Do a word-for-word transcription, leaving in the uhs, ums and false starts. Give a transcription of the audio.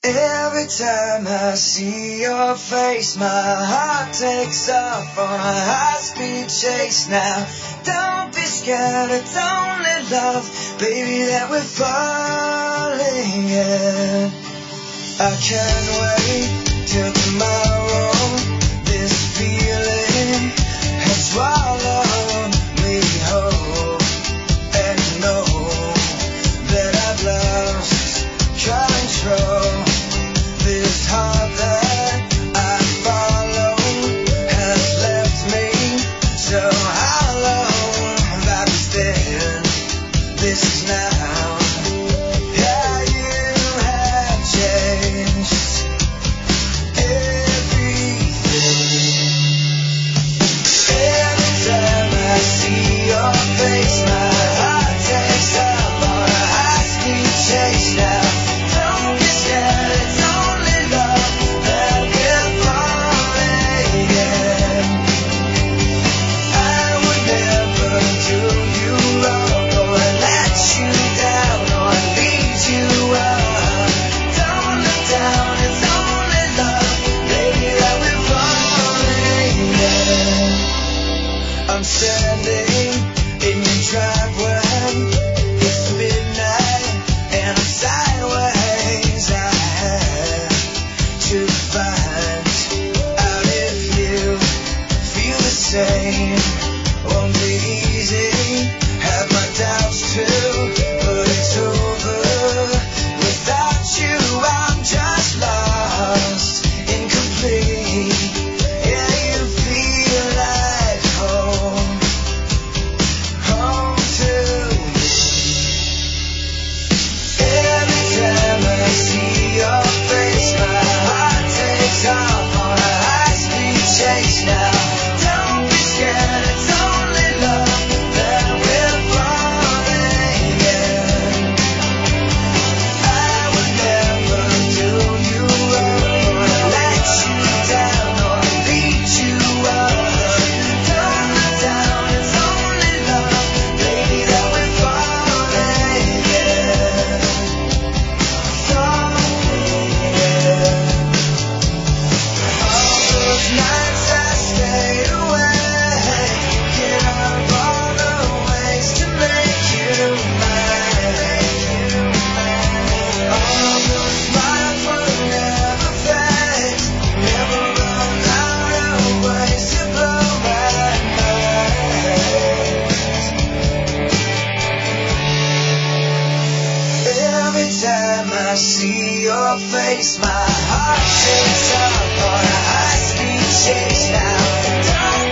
Every time I see your face, my heart takes off on a high-speed chase now. Don't be scared, it's only love, baby, that we're falling in. I can't wait till tomorrow. This feeling has swallowed me whole, and know that I've lost control. This heart that I follow has left me so hollow. I've stand. This is now. Yeah, you have changed everything. Every time I see your face, my heart takes up on a high-speed chase now. Don't be scared, it's only love that we're falling in. I would never do you wrong or let you down or lead you on. Don't look down, it's only love, baby, that we're falling in. I'm standing in your driveway. It's midnight and I'm sideways. I have to find out if you feel the same. Won't be easy, have my doubts too, but it's over. Without you, I'm just lost, incomplete. Yeah, you feel like home, home to me. Every time I see your face, my heart takes off on a high-speed chase now. Don't be scared, it's only love that we're falling in. I would never do you wrong or let you down or lead you on. Don't look down, it's only love, baby, that we're falling in. Falling in. All those nights I stayed awake, thinking of all the ways to make you mine. All those smiles will never fade, never run out of ways to blow my mind. Every time I see your face, my heart takes up on a high-speed chase now. Don't